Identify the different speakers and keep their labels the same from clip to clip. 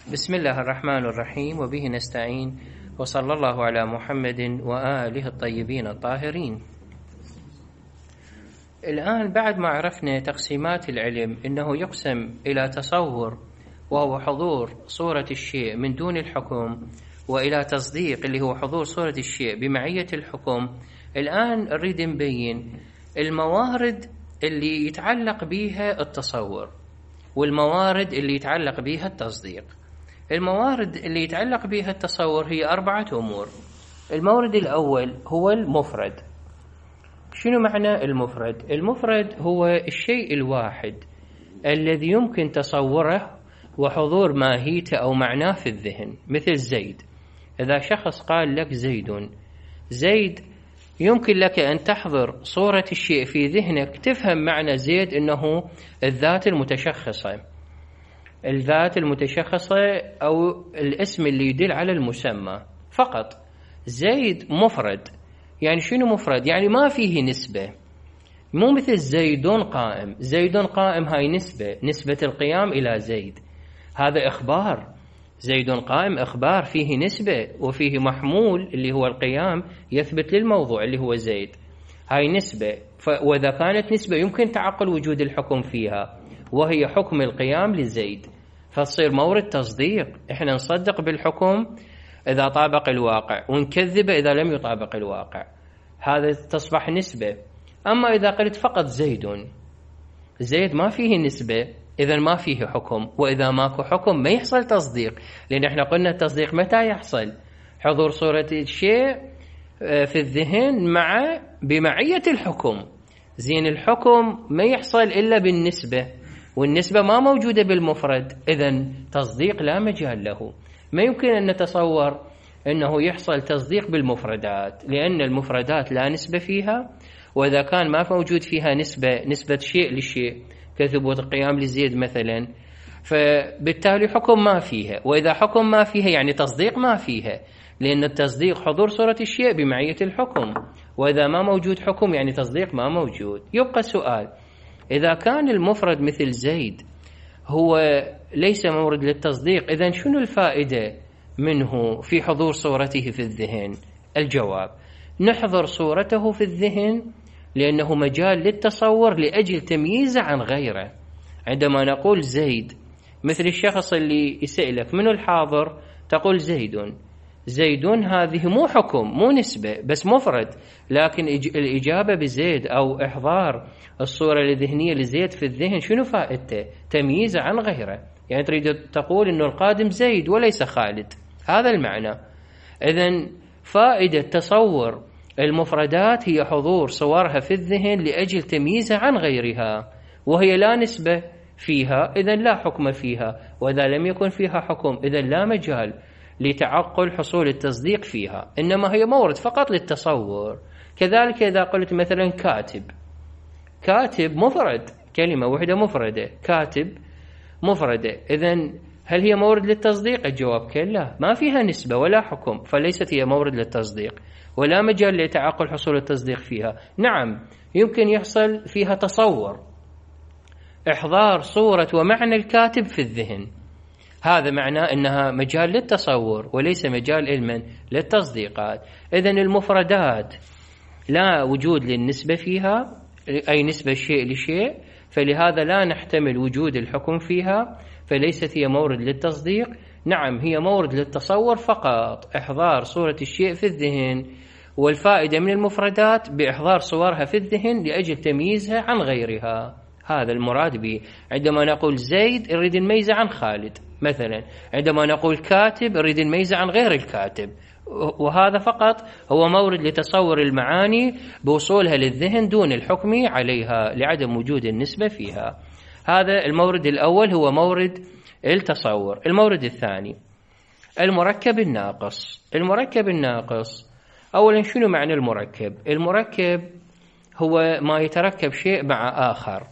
Speaker 1: بسم الله الرحمن الرحيم، وبه نستعين، وصلى الله على محمد وآله الطيبين الطاهرين. الآن بعد ما عرفنا تقسيمات العلم، إنه يقسم إلى تصور وهو حضور صورة الشيء من دون الحكم، وإلى تصديق اللي هو حضور صورة الشيء بمعية الحكم. الآن نريد نبين الموارد اللي يتعلق بها التصور والموارد اللي يتعلق بها التصديق. الموارد اللي يتعلق بها التصور هي 4 أمور. المورد الأول هو المفرد. شنو معنى المفرد؟ المفرد هو الشيء الواحد الذي يمكن تصوره وحضور ماهيته أو معناه في الذهن، مثل زيد. إذا شخص قال لك زيد، يمكن لك أن تحضر صورة الشيء في ذهنك، تفهم معنى زيد إنه الذات المتشخصة أو الاسم اللي يدل على المسمى فقط. زيد مفرد. يعني شنو مفرد؟ يعني ما فيه نسبة، مو مثل زيد قائم هاي نسبة القيام إلى زيد، هذا إخبار. زيد قائم إخبار فيه نسبة وفيه محمول اللي هو القيام يثبت للموضوع اللي هو زيد، هاي نسبة. وإذا كانت نسبة يمكن تعقل وجود الحكم فيها، وهي حكم القيام لزيد، فتصير مورد تصديق. إحنا نصدق بالحكم إذا طابق الواقع، ونكذب إذا لم يطابق الواقع، هذا تصبح نسبة. أما إذا قلت فقط زيد ما فيه نسبة، إذا ما فيه حكم، وإذا ماكو حكم ما يحصل تصديق، لأن إحنا قلنا التصديق متى يحصل؟ حضور صورة الشيء في الذهن بمعية الحكم. زين، الحكم ما يحصل إلا بالنسبة، والنسبة ما موجودة بالمفرد، إذن تصديق لا مجال له. ما يمكن أن نتصور أنه يحصل تصديق بالمفردات، لأن المفردات لا نسبة فيها، وإذا كان ما موجود فيها نسبة شيء لشيء كثبوت القيام لزيد مثلا، فبالتالي حكم ما فيها، وإذا حكم ما فيها يعني تصديق ما فيها، لأن التصديق حضور صورة الشيء بمعية الحكم، وإذا ما موجود حكم يعني تصديق ما موجود. يبقى سؤال، إذا كان المفرد مثل زيد هو ليس مورد للتصديق، إذن شنو الفائدة منه في حضور صورته في الذهن؟ الجواب: نحضر صورته في الذهن لأنه مجال للتصور لأجل تمييزه عن غيره. عندما نقول زيد، مثل الشخص اللي يسألك من الحاضر، تقول زيد، هذه مو حكم مو نسبة، بس مفرد، لكن الإجابة بزيد أو إحضار الصورة الذهنية لزيد في الذهن شنو فائدته؟ تمييزه عن غيره. يعني تريد تقول إنه القادم زيد وليس خالد، هذا المعنى. إذن فائدة تصور المفردات هي حضور صورها في الذهن لأجل تمييزها عن غيرها، وهي لا نسبة فيها، إذن لا حكم فيها، وإذا لم يكن فيها حكم إذن لا مجال لتعقل حصول التصديق فيها، إنما هي مورد فقط للتصور. كذلك إذا قلت مثلا كاتب مفرد، كلمة واحدة مفردة، كاتب مفردة، إذن هل هي مورد للتصديق؟ الجواب كلا، ما فيها نسبة ولا حكم، فليست هي مورد للتصديق، ولا مجال لتعقل حصول التصديق فيها. نعم، يمكن يحصل فيها تصور، إحضار صورة ومعنى الكاتب في الذهن، هذا معناه أنها مجال للتصور وليس مجال علما للتصديقات. إذن المفردات لا وجود للنسبة فيها، أي نسبة شيء لشيء، فلهذا لا نحتمل وجود الحكم فيها، فليست هي مورد للتصديق. نعم، هي مورد للتصور فقط، إحضار صورة الشيء في الذهن، والفائدة من المفردات بإحضار صورها في الذهن لأجل تمييزها عن غيرها، هذا المراد به. عندما نقول زيد نريد نميزه عن خالد مثلا، عندما نقول كاتب نريد نميزه عن غير الكاتب، وهذا فقط هو مورد لتصور المعاني بوصولها للذهن دون الحكم عليها لعدم وجود النسبة فيها. هذا المورد الأول هو مورد التصور. المورد الثاني المركب الناقص. أولا شنو معنى المركب؟ المركب هو ما يتركب شيء مع آخر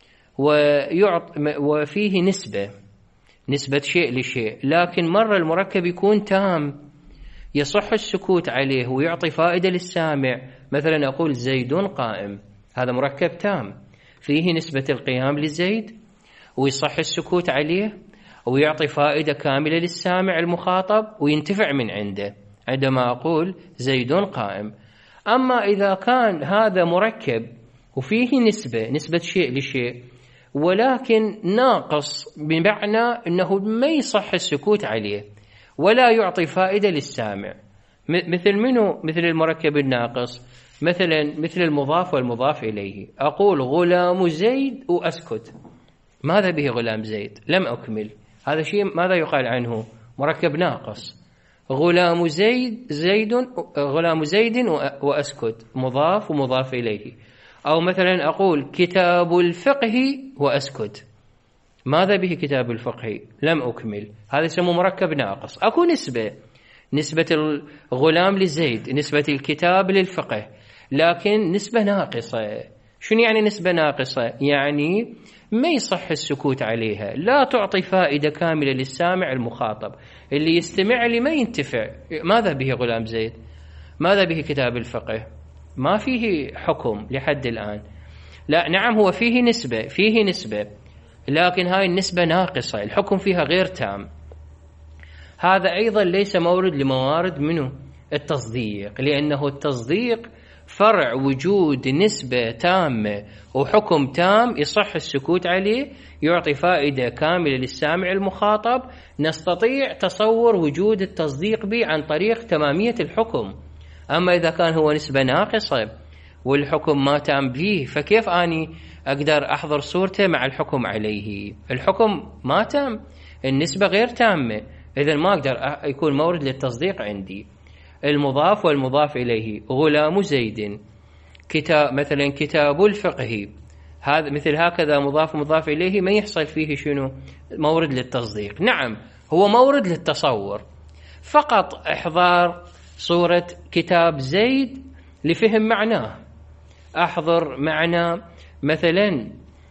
Speaker 1: وفيه نسبة شيء لشيء، لكن مرة المركب يكون تام يصح السكوت عليه ويعطي فائدة للسامع. مثلا أقول زيد قائم، هذا مركب تام فيه نسبة القيام لزيد ويصح السكوت عليه، ويعطي فائدة كاملة للسامع المخاطب وينتفع من عنده عندما أقول زيد قائم. أما إذا كان هذا مركب وفيه نسبة شيء لشيء ولكن ناقص بمعنى أنه ما يصح السكوت عليه ولا يعطي فائدة للسامع، مثل المركب الناقص، مثل المضاف والمضاف إليه. أقول غلام زيد وأسكت، ماذا به غلام زيد؟ لم أكمل، هذا شيء ماذا يقال عنه؟ مركب ناقص. غلام زيد وأسكت، مضاف ومضاف إليه. أو مثلا أقول كتاب الفقه وأسكت، ماذا به كتاب الفقه؟ لم أكمل، هذا يسمى مركب ناقص. أكو نسبة الغلام لزيد، نسبة الكتاب للفقه، لكن نسبة ناقصة. شنو يعني نسبة ناقصة؟ يعني ما يصح السكوت عليها، لا تعطي فائدة كاملة للسامع المخاطب اللي يستمع لي ما ينتفع. ماذا به غلام زيد؟ ماذا به كتاب الفقه؟ ما فيه حكم لحد الآن. لا نعم هو فيه نسبة لكن هاي النسبة ناقصة، الحكم فيها غير تام. هذا أيضا ليس مورد لموارد منه التصديق، لأنه التصديق فرع وجود نسبة تامة وحكم تام يصح السكوت عليه، يعطي فائدة كاملة للسامع المخاطب، نستطيع تصور وجود التصديق به عن طريق تمامية الحكم. أما إذا كان هو نسبة ناقصة والحكم ما تام فيه، فكيف أني أقدر أحضر صورته مع الحكم عليه؟ الحكم ما تام، النسبة غير تامة، إذن ما أقدر يكون مورد للتصديق عندي. المضاف والمضاف إليه، غلام زيد، مثلا كتاب الفقه، هذا مثل هكذا مضاف إليه ما يحصل فيه شنو؟ مورد للتصديق. نعم هو مورد للتصور، فقط إحضار صورة كتاب زيد لفهم معناه، أحضر معنى مثلا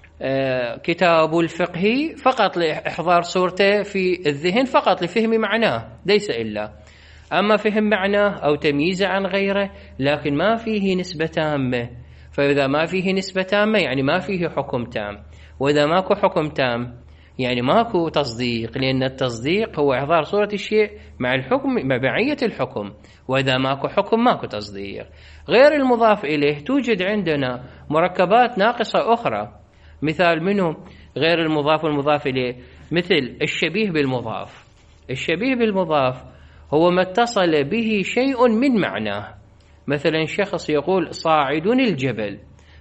Speaker 1: كتاب الفقه فقط لإحضار صورته في الذهن فقط لفهم معناه ليس إلا. أما فهم معناه أو تمييزه عن غيره لكن ما فيه نسبة تامة، فإذا ما فيه نسبة تامة يعني ما فيه حكم تام، وإذا ماكو حكم تام يعني ماكو تصديق، لأن التصديق هو إحضار صورة الشيء مع الحكم، مع معية الحكم، وإذا ماكو حكم ماكو تصديق. غير المضاف إليه توجد عندنا مركبات ناقصة أخرى، مثال منه غير المضاف والمضاف إليه، مثل الشبيه بالمضاف. الشبيه بالمضاف هو ما اتصل به شيء من معناه، مثلا شخص يقول صاعد الجبل،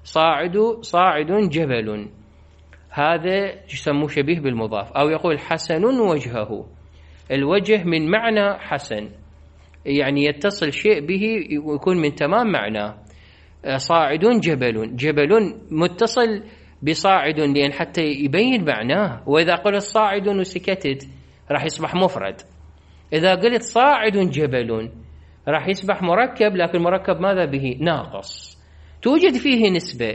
Speaker 1: صاعد جبل، هذا يسموه شبيه بالمضاف. أو يقول حسن وجهه، الوجه من معنى حسن، يعني يتصل شيء به ويكون من تمام معناه. صاعد جبل متصل بصاعد لأن حتى يبين معناه، وإذا قلت صاعد وسكتت راح يصبح مفرد. إذا قلت صاعد جبل راح يصبح مركب، لكن مركب ماذا به؟ ناقص. توجد فيه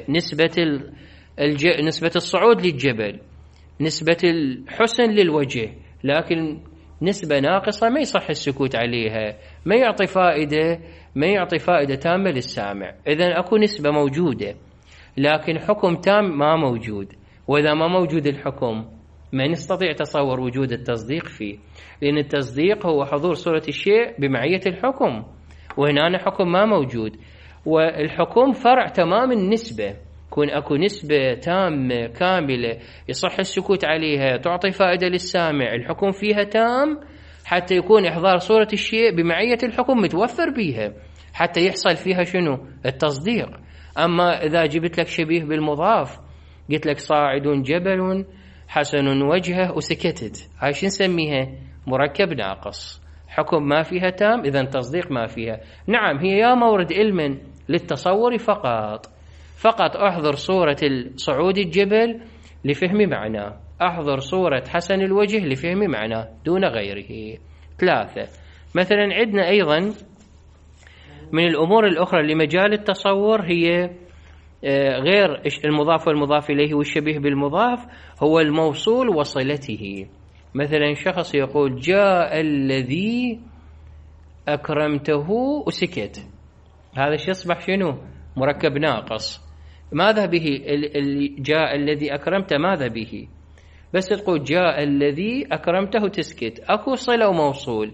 Speaker 1: نسبة الصعود للجبل، نسبة الحسن للوجه، لكن نسبة ناقصة ما يصح السكوت عليها، ما يعطي فائدة تامة للسامع. إذن أكو نسبة موجودة لكن حكم تام ما موجود، وإذا ما موجود الحكم ما نستطيع تصور وجود التصديق فيه، لأن التصديق هو حضور صورة الشيء بمعية الحكم، وهنا حكم ما موجود. والحكم فرع تمام النسبة، كون أكو نسبة تامة كاملة يصح السكوت عليها تعطي فائدة للسامع، الحكم فيها تام حتى يكون إحضار صورة الشيء بمعية الحكم متوفر بيها حتى يحصل فيها شنو؟ التصديق. أما إذا جبت لك شبيه بالمضاف، قلت لك صاعد جبل حسن وجهه وسكتت، هاي شو نسميها؟ مركب ناقص، حكم ما فيها تام، إذن تصديق ما فيها. نعم هي يا مورد علم للتصور فقط أحضر صورة صعود الجبل لفهم معناه، أحضر صورة حسن الوجه لفهم معناه دون غيره. 3 مثلا عندنا أيضا من الأمور الأخرى لمجال التصور هي غير المضاف والمضاف إليه والشبيه بالمضاف، هو الموصول وصلته. مثلا شخص يقول جاء الذي أكرمته وسكت، هذا الشيء يصبح شنو؟ مركب ناقص. ماذا به؟ جاء الذي أكرمته ماذا به؟ بس تقول جاء الذي أكرمته تسكت، أكو صلة وموصول.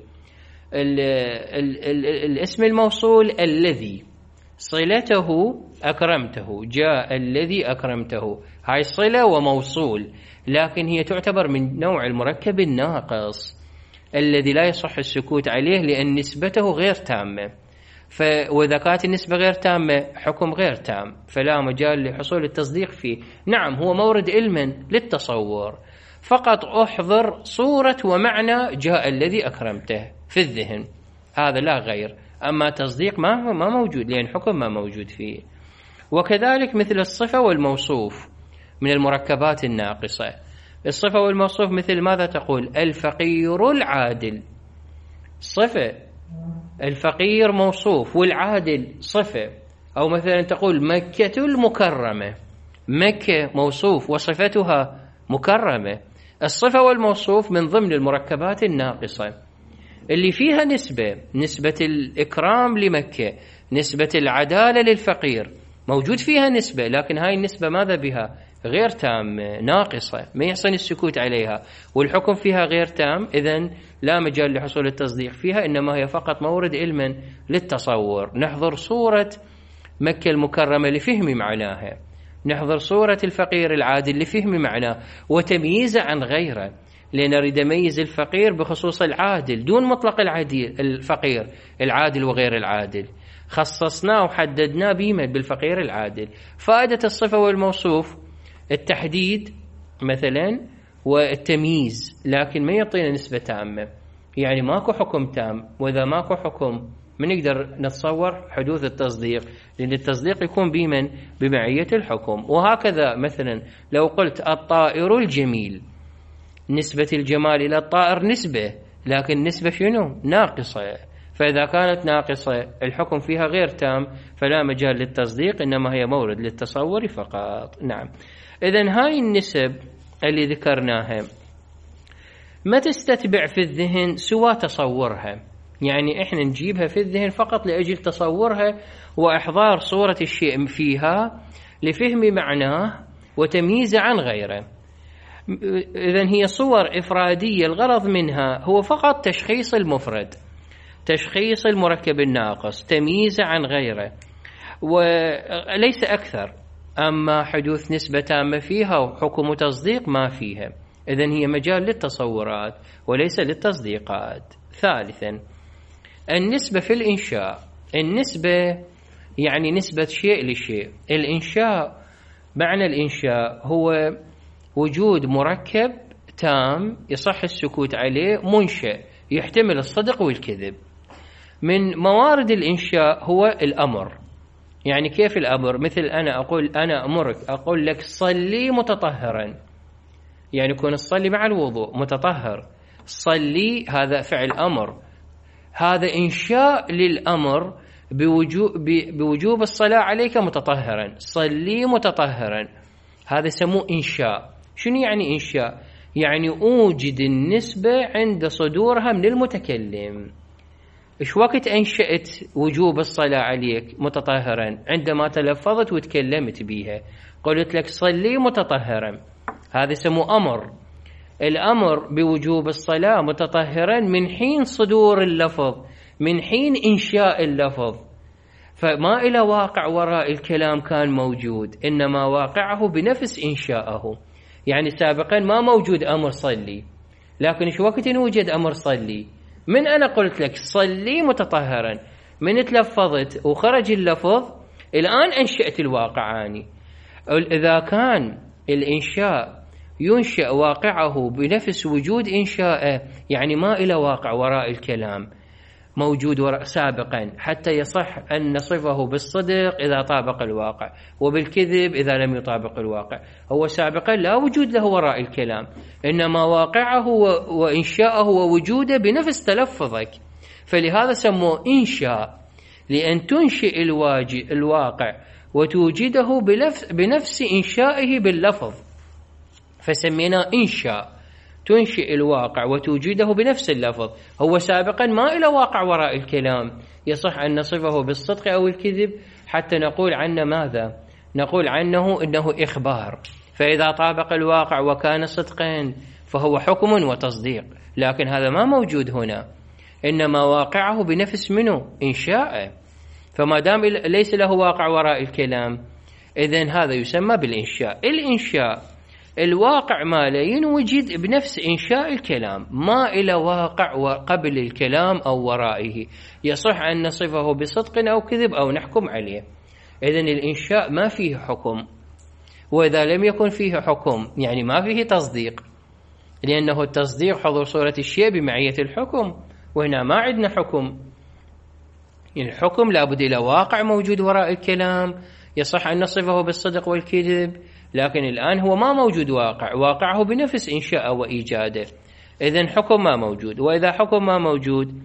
Speaker 1: الاسم الموصول الذي صلته أكرمته، جاء الذي أكرمته، هاي صلة وموصول، لكن هي تعتبر من نوع المركب الناقص الذي لا يصح السكوت عليه لأن نسبته غير تامة. وإذا كانت النسبة غير تامة حكم غير تام، فلا مجال لحصول التصديق فيه. نعم هو مورد علم للتصور، فقط أحضر صورة ومعنى جاء الذي أكرمته في الذهن، هذا لا غير. أما تصديق ما موجود، لأن حكم ما موجود فيه. وكذلك مثل الصفة والموصوف من المركبات الناقصة. الصفة والموصوف مثل ماذا تقول؟ الفقير العادل صفة، الفقير موصوف والعادل صفة. أو مثلا تقول مكة المكرمة، مكة موصوف وصفتها مكرمة. الصفة والموصوف من ضمن المركبات الناقصة اللي فيها نسبة الإكرام لمكة، نسبة العدالة للفقير، موجود فيها نسبة، لكن هاي النسبة ماذا بها؟ غير تامة ناقصة، ما يحسن السكوت عليها، والحكم فيها غير تام، إذن لا مجال لحصول التصديق فيها، إنما هي فقط مورد علم للتصور. نحضر صورة مكة المكرمة لفهم معناها، نحضر صورة الفقير العادل لفهم معناه وتمييزه عن غيره، لنريد نميز الفقير بخصوص العادل دون مطلق الفقير العادل وغير العادل، خصصناه وحددناه بيمن بالفقير العادل. فائدة الصفة والموصوف التحديد مثلا والتمييز، لكن ما يعطينا نسبة تامة، يعني ماكو حكم تام، وإذا ماكو حكم من نقدر نتصور حدوث التصديق، لأن التصديق يكون بمن؟ بمعية الحكم. وهكذا مثلا لو قلت الطائر الجميل، نسبة الجمال إلى الطائر نسبة، لكن نسبة شنو؟ ناقصة، فإذا كانت ناقصة الحكم فيها غير تام، فلا مجال للتصديق، إنما هي مورد للتصور فقط. نعم، إذن هاي النسب اللي ذكرناها ما تستتبع في الذهن سوى تصورها، يعني إحنا نجيبها في الذهن فقط لأجل تصورها وإحضار صورة الشيء فيها لفهم معناه وتمييزه عن غيره. إذن هي صور إفرادية، الغرض منها هو فقط تشخيص المفرد، تشخيص المركب الناقص، تمييزه عن غيره، وليس أكثر. أما حدوث نسبة تامة فيها وحكم تصديق ما فيها، إذن هي مجال للتصورات وليس للتصديقات. ثالثا النسبة في الإنشاء. النسبة يعني نسبة شيء لشيء. الإنشاء معنى الإنشاء هو وجود مركب تام يصح السكوت عليه، منشأ يحتمل الصدق والكذب. من موارد الإنشاء هو الأمر. يعني كيف الأمر؟ مثل أنا أقول أنا أمرك، أقول لك صلي متطهرا، يعني يكون الصلي مع الوضوء متطهر، صلي هذا فعل أمر، هذا إنشاء للأمر بوجوب الصلاة عليك متطهرا، صلي متطهرا، هذا سموه إنشاء. شنو يعني إنشاء؟ يعني أوجد النسبة عند صدورها من المتكلم. إيش وقت أنشأت وجوب الصلاة عليك متطهرا؟ عندما تلفظت وتكلمت بيها، قلت لك صلي متطهرا، هذا سموه أمر. الأمر بوجوب الصلاة متطهرا من حين صدور اللفظ، من حين إنشاء اللفظ، فما إلى واقع وراء الكلام كان موجود، إنما واقعه بنفس إنشاءه. يعني سابقا ما موجود أمر صلي، لكن إيش وقت نوجد أمر صلي؟ من أنا قلت لك صلي متطهرا، من تلفظت وخرج اللفظ، الآن أنشأت الواقعاني. إذا كان الإنشاء ينشأ واقعه بنفس وجود إنشاءه، يعني ما إلى واقع وراء الكلام موجود سابقا، حتى يصح أن نصفه بالصدق إذا طابق الواقع وبالكذب إذا لم يطابق الواقع. هو سابقا لا وجود له وراء الكلام، إنما واقعه وإنشاءه ووجوده بنفس تلفظك، فلهذا سموه إنشاء، لأن تنشئ الواقع وتوجده بنفس إنشائه باللفظ، فسميناه إنشاء، تنشئ الواقع وتوجده بنفس اللفظ. هو سابقا ما إلى واقع وراء الكلام، يصح أن نصفه بالصدق أو الكذب، حتى نقول عنه ماذا؟ نقول عنه إنه إخبار، فإذا طابق الواقع وكان صدقا فهو حكم وتصديق، لكن هذا ما موجود هنا، إنما واقعه بنفس منه إنشاء. فما دام ليس له واقع وراء الكلام، إذن هذا يسمى بالإنشاء. الإنشاء الواقع ماله ينوجد بنفس إنشاء الكلام، ما إلى واقع قبل الكلام أو ورائه، يصح أن نصفه بصدق أو كذب أو نحكم عليه. إذن الإنشاء ما فيه حكم، وإذا لم يكن فيه حكم يعني ما فيه تصديق، لأنه التصديق حضور صورة الشيء بمعية الحكم، وهنا ما عندنا حكم. الحكم لابد إلى واقع موجود وراء الكلام يصح أن نصفه بالصدق والكذب، لكن الآن هو ما موجود واقعه بنفس إنشاء وإيجاده، إذن حكم ما موجود. وإذا حكم ما موجود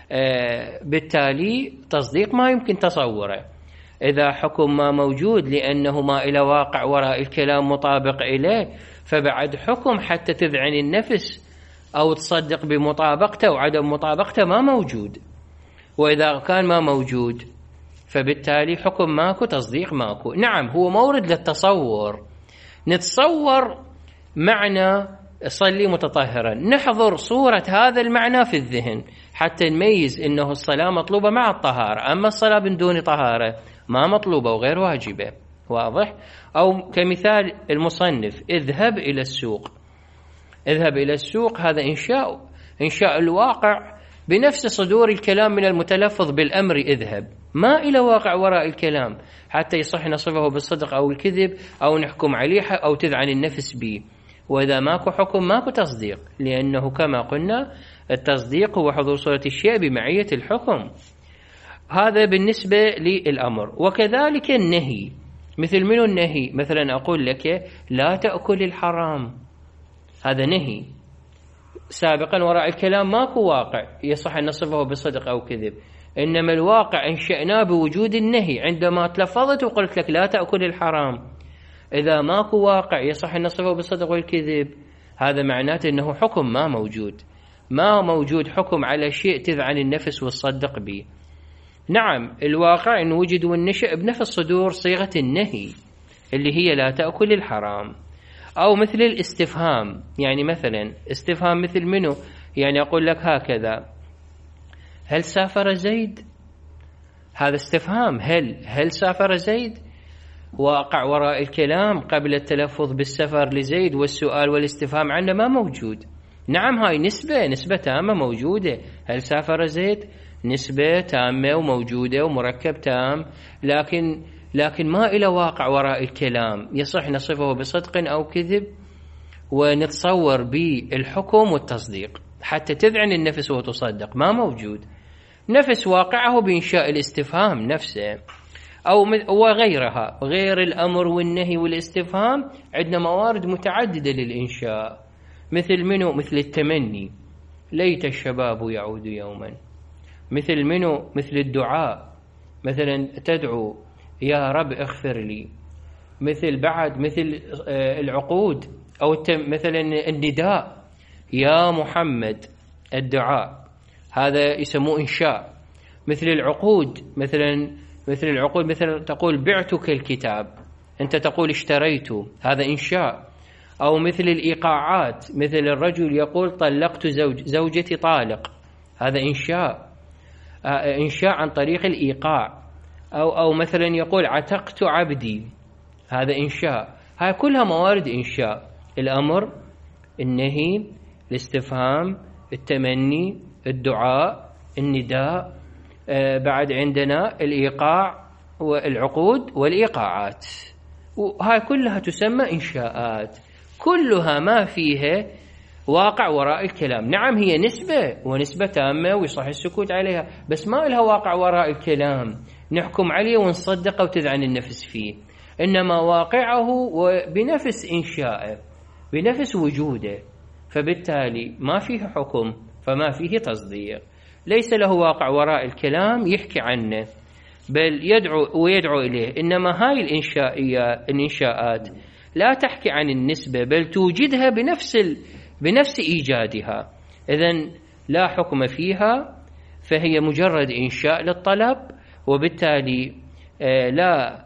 Speaker 1: بالتالي تصديق ما يمكن تصوره. إذا حكم ما موجود لأنه ما إلى واقع وراء الكلام مطابق إليه، فبعد حكم حتى تذعن النفس أو تصدق بمطابقته وعدم مطابقته ما موجود. وإذا كان ما موجود فبالتالي حكم ماكو، تصديق ماكو. نعم هو مورد للتصور، نتصور معنى صلي متطهرا، نحضر صورة هذا المعنى في الذهن حتى نميز إنه الصلاة مطلوبة مع الطهارة، أما الصلاة من دون طهارة ما مطلوبة وغير واجبة. واضح؟ أو كمثال المصنف اذهب إلى السوق، اذهب إلى السوق، هذا إنشاء الواقع بنفس صدور الكلام من المتلفظ بالأمر اذهب، ما إلى واقع وراء الكلام حتى يصح نصفه بالصدق أو الكذب أو نحكم عليه أو تذعن النفس به. وإذا ماكو حكم ماكو تصديق، لأنه كما قلنا التصديق هو حضور صورة الشيء بمعية الحكم. هذا بالنسبة للأمر. وكذلك النهي، مثل منه النهي؟ مثلا أقول لك لا تأكل الحرام، هذا نهي سابقا وراء الكلام ماكو واقع يصح أن نصفه بالصدق أو كذب، إنما الواقع انشأناه بوجود النهي عندما تلفظت وقلت لك لا تأكل الحرام. إذا ماكو واقع يصح أن نصفه بالصدق والكذب، هذا معناته أنه حكم ما موجود حكم على شيء تذعن النفس وتصدق به. نعم الواقع إن وجد والنشأ بنفس صدور صيغة النهي اللي هي لا تأكل الحرام. أو مثل الاستفهام، يعني مثلا استفهام مثل منه؟ يعني أقول لك هكذا هل سافر زيد؟ هذا استفهام، هل سافر زيد؟ واقع وراء الكلام قبل التلفظ بالسفر لزيد والسؤال والاستفهام عنه ما موجود. نعم هاي نسبة تامة موجودة، هل سافر زيد نسبة تامة وموجودة ومركب تام، لكن ما إلى واقع وراء الكلام يصح نصفه بصدق أو كذب ونتصور بالحكم والتصديق حتى تذعن النفس وتصدق، ما موجود. نفس واقعه بإنشاء الاستفهام نفسه أو وغيرها، غير الأمر والنهي والاستفهام عندنا موارد متعددة للإنشاء. مثل منه؟ مثل التمني، ليت الشباب يعود يوما. مثل منه؟ مثل الدعاء، مثلا تدعو يا رب اغفر لي. مثل العقود أو مثلا النداء يا محمد، الدعاء هذا يسموه إنشاء. مثل العقود، مثل تقول بعتك الكتاب، أنت تقول اشتريت، هذا إنشاء. أو مثل الإيقاعات، مثل الرجل يقول طلقت زوجتي طالق، هذا إنشاء عن طريق الإيقاع. أو مثلا يقول عتقت عبدي، هذا إنشاء. هاي كلها موارد إنشاء: الأمر، النهي، الاستفهام، التمني، الدعاء، النداء، بعد عندنا الإيقاع والعقود والإيقاعات، وهاي كلها تسمى إنشاءات، كلها ما فيها واقع وراء الكلام. نعم هي نسبة ونسبة تامة ويصح السكوت عليها، بس ما لها واقع وراء الكلام نحكم عليه ونصدقه وتذعن النفس فيه، إنما واقعه بنفس إنشائه بنفس وجوده، فبالتالي ما فيه حكم فما فيه تصديق، ليس له واقع وراء الكلام يحكي عنه بل يدعو إليه. إنما هاي الإنشاءات لا تحكي عن النسبة بل توجدها بنفس إيجادها، إذن لا حكم فيها، فهي مجرد إنشاء للطلب، وبالتالي لا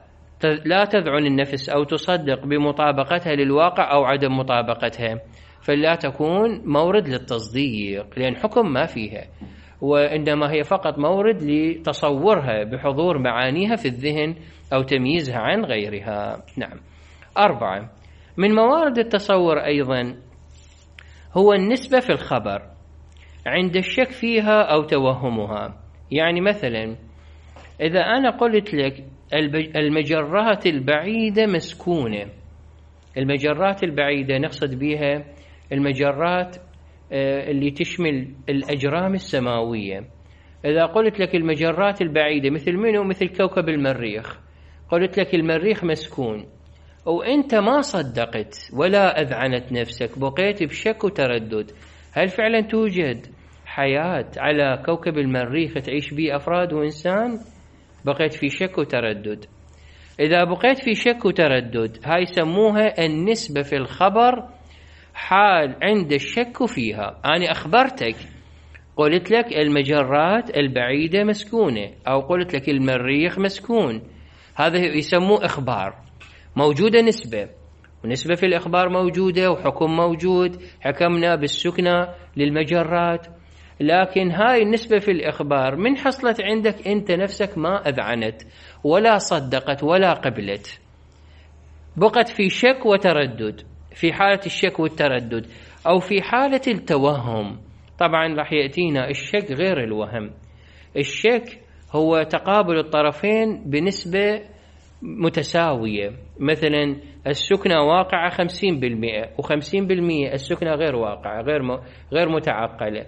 Speaker 1: لا تذعن النفس أو تصدق بمطابقتها للواقع أو عدم مطابقتها، فلا تكون مورد للتصديق، لأن حكم ما فيها، وإنما هي فقط مورد لتصورها بحضور معانيها في الذهن أو تمييزها عن غيرها. نعم. 4 من موارد التصور أيضا هو النسبة في الخبر عند الشك فيها أو توهمها. يعني مثلا إذا أنا قلت لك المجرات البعيدة مسكونة، المجرات البعيدة نقصد بها المجرات اللي تشمل الأجرام السماوية. إذا قلت لك المجرات البعيدة مثل منه؟ مثل كوكب المريخ. قلت لك المريخ مسكون وأنت ما صدقت ولا أذعنت نفسك، بقيت بشك وتردد، هل فعلا توجد حياة على كوكب المريخ تعيش به أفراد وإنسان؟ بقيت في شك وتردد. إذا بقيت في شك وتردد هاي يسموها النسبة في الخبر حال عند الشك فيها. أنا أخبرتك، قلت لك المجرات البعيدة مسكونة، أو قلت لك المريخ مسكون، هذا يسموه إخبار، موجودة نسبة، ونسبة في الإخبار موجودة، وحكم موجود، حكمنا بالسكنة للمجرات. لكن هاي النسبة في الإخبار من حصلت عندك أنت نفسك ما أذعنت ولا صدقت ولا قبلت، بقت في شك وتردد. في حالة الشك والتردد أو في حالة التوهم، طبعا راح يأتينا الشك غير الوهم. الشك هو تقابل الطرفين بنسبة متساوية، مثلا السكنة واقعة 50% و50% السكنة غير واقعة، غير متعقلة.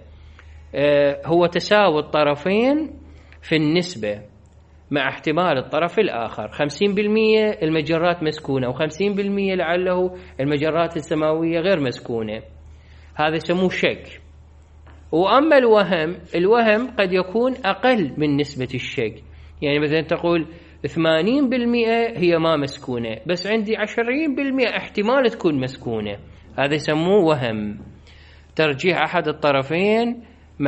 Speaker 1: هو تساوي الطرفين في النسبة مع احتمال الطرف الآخر، 50% المجرات مسكونة و50% لعله المجرات السماوية غير مسكونة، هذا يسموه شك. وأما الوهم قد يكون أقل من نسبة الشك، يعني مثلا تقول 80% هي ما مسكونة، بس عندي 20% احتمال تكون مسكونة، هذا يسموه وهم، ترجيح أحد الطرفين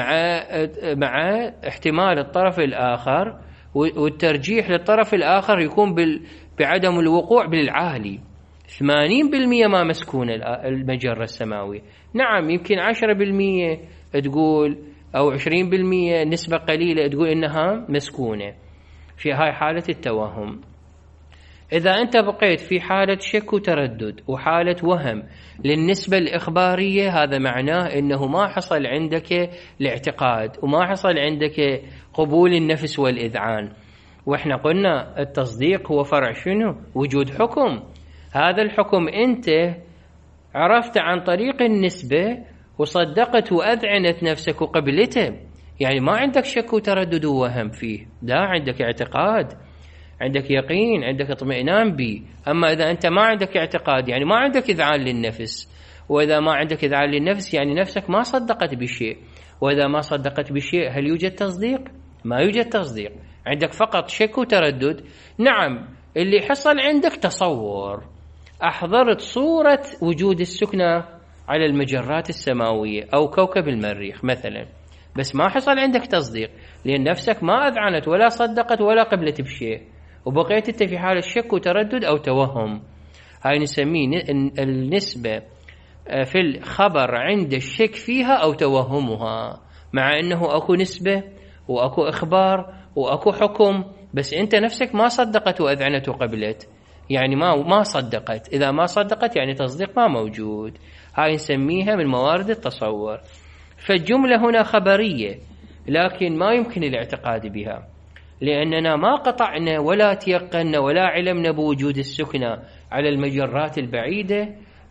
Speaker 1: مع احتمال الطرف الآخر، والترجيح للطرف الآخر يكون بعدم الوقوع بالعالي. 80% ما مسكونة المجرة السماوية، نعم يمكن 10% تقول أو 20% نسبة قليلة تقول إنها مسكونة، في هاي حالة التوهم. إذا أنت بقيت في حالة شك وتردد وحالة وهم للنسبة الإخبارية، هذا معناه إنه ما حصل عندك الاعتقاد وما حصل عندك قبول النفس والإذعان. وإحنا قلنا التصديق هو فرع شنو؟ وجود حكم. هذا الحكم أنت عرفت عن طريق النسبة وصدقت وأذعنت نفسك وقبلته، يعني ما عندك شك وتردد ووهم فيه، لا عندك اعتقاد، عندك يقين، عندك اطمئنان به. أما إذا أنت ما عندك اعتقاد يعني ما عندك إذعان للنفس، وإذا ما عندك إذعان للنفس يعني نفسك ما صدقت بشيء، وإذا ما صدقت بشيء هل يوجد تصديق؟ ما يوجد تصديق، عندك فقط شك وتردد. نعم اللي حصل عندك تصور، أحضرت صورة وجود السكنة على المجرات السماوية أو كوكب المريخ مثلا، بس ما حصل عندك تصديق لأن نفسك ما أذعنت ولا صدقت ولا قبلت بشيء، وبقيت أنت في حالة شك وتردد أو توهم. هاي نسميه النسبة في الخبر عند الشك فيها أو توهمها، مع أنه أكو نسبة وأكو إخبار وأكو حكم، بس أنت نفسك ما صدقت وأذعنت وقبلت، يعني ما صدقت. إذا ما صدقت يعني تصديق ما موجود. هاي نسميها من موارد التصور. فالجملة هنا خبرية لكن ما يمكن الاعتقاد بها، لأننا ما قطعنا ولا تيقنا ولا علمنا بوجود السكنة على المجرات البعيدة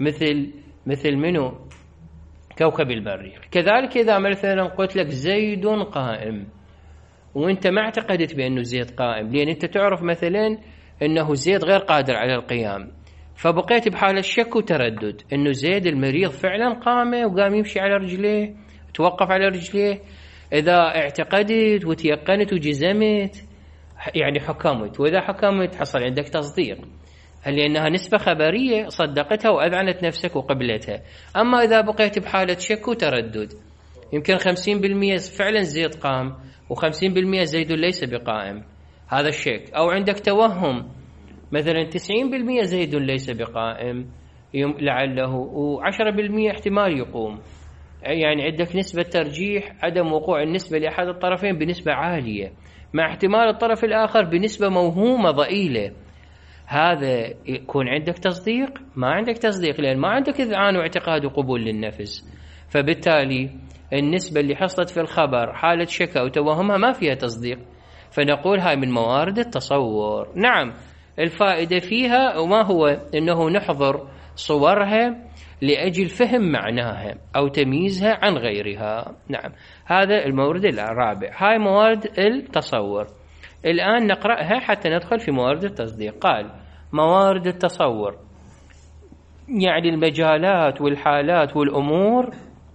Speaker 1: مثل منه كوكب المريخ. كذلك إذا مثلا قلت لك زيد قائم وانت ما اعتقدت بأنه زيد قائم، لأن انت تعرف مثلا أنه زيد غير قادر على القيام، فبقيت بحالة شك وتردد أنه زيد المريض فعلا قام وقام يمشي على رجليه، توقف على رجليه. إذا اعتقدت وتيقنت وجزمت يعني حكمت، وإذا حكمت حصل عندك تصديق، لأنها نسبة خبرية صدقتها وأذعنت نفسك وقبلتها. أما إذا بقيت بحالة شك وتردد، يمكن 50% فعلا زيد قام و50% زيد ليس بقائم، هذا الشك. أو عندك توهم مثلا 90% زيد ليس بقائم لعله، و10% احتمال يقوم. يعني عندك نسبة ترجيح عدم وقوع النسبة لأحد الطرفين بنسبة عالية مع احتمال الطرف الآخر بنسبة موهومة ضئيلة. هذا يكون عندك تصديق؟ ما عندك تصديق، لأن ما عندك إذعان واعتقاد وقبول للنفس. فبالتالي النسبة اللي حصلت في الخبر حالة شك أو توهمها ما فيها تصديق، فنقول هاي من موارد التصور. نعم الفائدة فيها وما هو أنه نحضر صورها لأجل فهم معناها أو تمييزها عن غيرها. نعم هذا المورد الرابع، هاي موارد التصور. الآن نقرأها حتى ندخل في موارد التصديق. قال موارد التصور يعني المجالات والحالات والأمور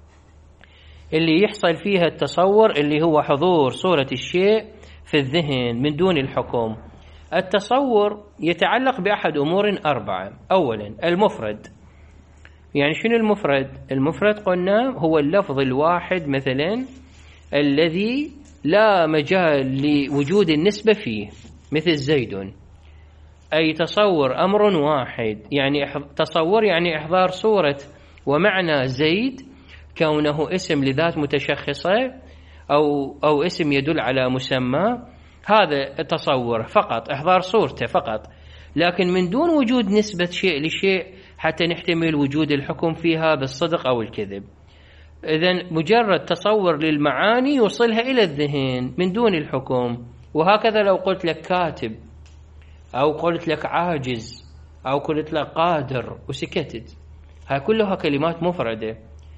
Speaker 1: اللي يحصل فيها التصور، اللي هو حضور صورة الشيء في الذهن من دون الحكم. التصور يتعلق بأحد أمور 4. أولا المفرد. يعني شنو المفرد؟ المفرد قلنا هو اللفظ الواحد مثلا الذي لا مجال لوجود النسبة فيه، مثل زيد. أي تصور أمر واحد، يعني تصور يعني إحضار صورة ومعنى زيد كونه اسم لذات متشخصة أو اسم يدل على مسمى. هذا التصور فقط، إحضار صورته فقط، لكن من دون وجود نسبة شيء لشيء حتى نحتمل وجود الحكم فيها بالصدق أو الكذب. إذن مجرد تصور للمعاني يوصلها إلى الذهن من دون الحكم. وهكذا لو قلت لك كاتب أو قلت لك عاجز أو قلت لك قادر وسكتت، هاي كلها كلمات مفردة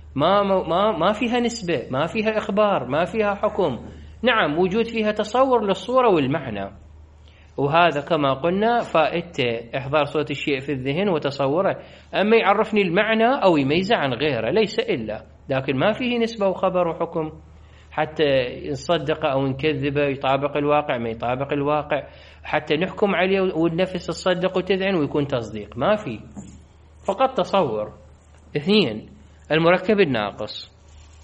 Speaker 1: ما فيها نسبة، ما فيها إخبار، ما فيها حكم. نعم وجود فيها تصور للصورة والمعنى، وهذا كما قلنا فائدته إحضار صورة الشيء في الذهن وتصوره. أما يعرفني المعنى أو يميزه عن غيره ليس إلا، لكن ما فيه نسبة وخبر وحكم حتى نصدق أو نكذبه، يطابق الواقع ما يطابق الواقع، حتى نحكم عليه والنفس تصدق وتذعن ويكون تصديق، ما فيه، فقط تصور. 2 المركب الناقص.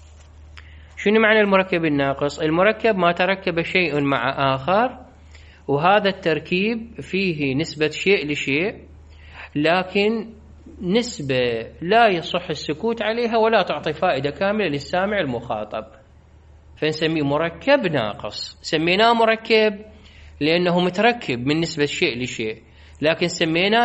Speaker 1: شنو معنى المركب الناقص؟ المركب ما تركب شيء مع آخر، وهذا التركيب فيه نسبة شيء لشيء، لكن نسبة لا يصح السكوت عليها ولا تعطي فائدة كاملة للسامع المخاطب، فنسميه مركب ناقص. سميناه مركب لأنه متركب من نسبة شيء لشيء، لكن سميناه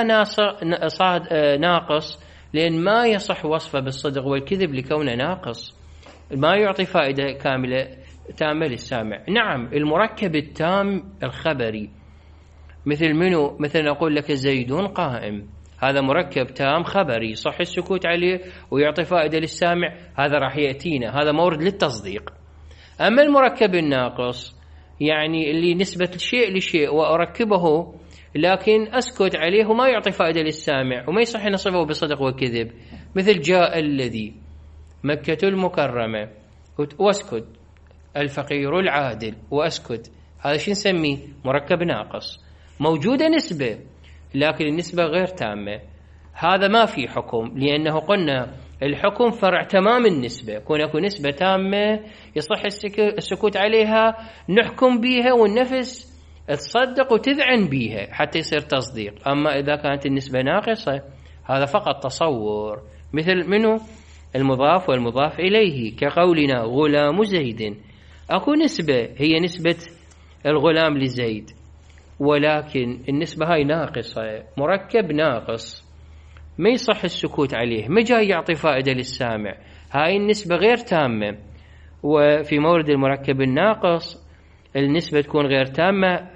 Speaker 1: ناقص لأن ما يصح وصفه بالصدق والكذب لكونه ناقص، ما يعطي فائدة كاملة تامة للسامع. نعم المركب التام الخبري مثل منه؟ مثل أقول لك زيد قائم، هذا مركب تام خبري صح السكوت عليه ويعطي فائدة للسامع، هذا راح يأتينا، هذا مورد للتصديق. أما المركب الناقص يعني اللي نسبة شيء لشيء وأركبه لكن أسكت عليه وما يعطي فائدة للسامع وما يصح نصفه بصدق وكذب، مثل جاء الذي، مكة المكرمة واسكت، الفقير العادل واسكت، هذا شو نسميه؟ مركب ناقص. موجودة نسبة لكن النسبة غير تامة، هذا ما في حكم، لأنه قلنا الحكم فرع تمام النسبة، كون نسبة تامة يصح السكوت عليها نحكم بها والنفس تصدق وتذعن بها حتى يصير تصديق. أما إذا كانت النسبة ناقصة هذا فقط تصور، مثل منه؟ المضاف والمضاف إليه، كقولنا غلام زيد، أكو نسبة هي نسبة الغلام لزيد، ولكن النسبة هاي ناقصة، مركب ناقص ما يصح السكوت عليه، ما جاي يعطي فائدة للسامع، هاي النسبة غير تامة. وفي مورد المركب الناقص النسبة تكون غير تامة،